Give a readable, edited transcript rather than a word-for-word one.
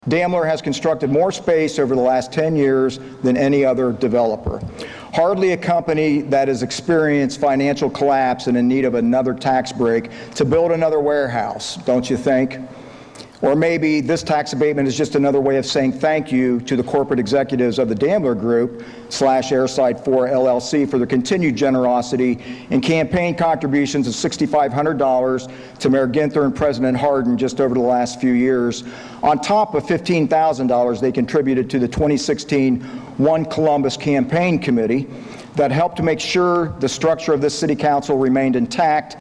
Daimler has constructed more space over the last 10 years than any other developer. Hardly a company that has experienced financial collapse and in need of another tax break to build another warehouse, don't you think? Or maybe this tax abatement is just another way of saying thank you to the corporate executives of the Daimler Group / Airside 4 LLC for their continued generosity in campaign contributions of $6,500 to Mayor Ginther and President Hardin just over the last few years, on top of $15,000 they contributed to the 2016 One Columbus Campaign Committee that helped to make sure the structure of this city council remained intact